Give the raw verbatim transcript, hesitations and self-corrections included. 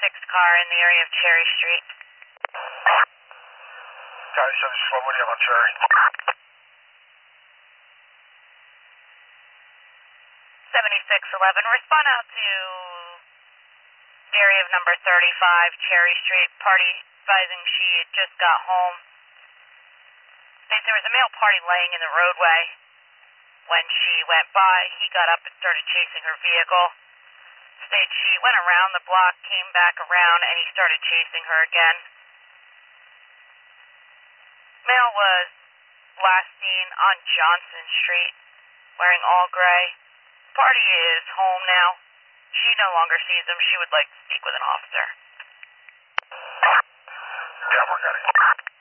seventy-six car in the area of Cherry Street. Guys, seventy-six, what do you have on Cherry? seventy-six eleven, respond out to area of number thirty-five, Cherry Street, party advising she had just got home. States there was a male party laying in the roadway. When she went by, he got up and started chasing her vehicle. States she went around the block, came back around, and he started chasing her again. Male was last seen on Johnson Street, wearing all gray. Party is home now. She no longer sees him. She would like to speak with an officer. Yeah, we're getting it.